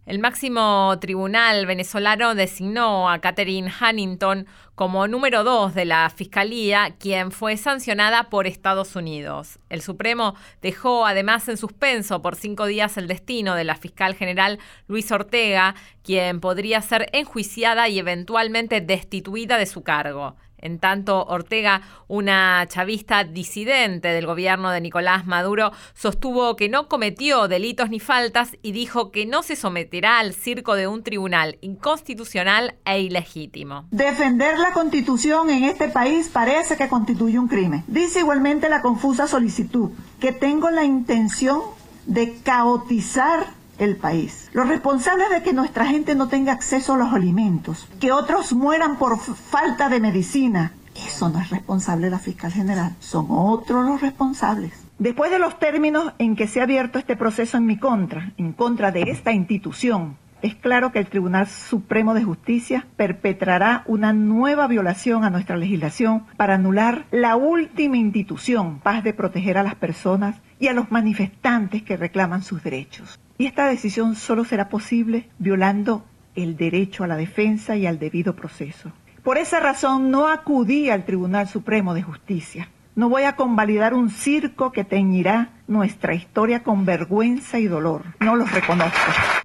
El máximo tribunal venezolano designó a Catherine Huntington como número 2 de la Fiscalía, quien fue sancionada por Estados Unidos. El Supremo dejó además en suspenso por 5 días el destino de la fiscal general Luisa Ortega, quien podría ser enjuiciada y eventualmente destituida de su cargo. En tanto, Ortega, una chavista disidente del gobierno de Nicolás Maduro, sostuvo que no cometió delitos ni faltas y dijo que no se someterá al circo de un tribunal inconstitucional e ilegítimo. Defender la Constitución en este país parece que constituye un crimen. Dice igualmente la confusa solicitud que tengo la intención de caotizar el país. Los responsables de que nuestra gente no tenga acceso a los alimentos, que otros mueran por falta de medicina, eso no es responsable la fiscal general, son otros los responsables. Después de los términos en que se ha abierto este proceso en contra de esta institución, es claro que el Tribunal Supremo de Justicia perpetrará una nueva violación a nuestra legislación para anular la última institución capaz de proteger a las personas y a los manifestantes que reclaman sus derechos. Y esta decisión solo será posible violando el derecho a la defensa y al debido proceso. Por esa razón no acudí al Tribunal Supremo de Justicia. No voy a convalidar un circo que teñirá nuestra historia con vergüenza y dolor. No los reconozco.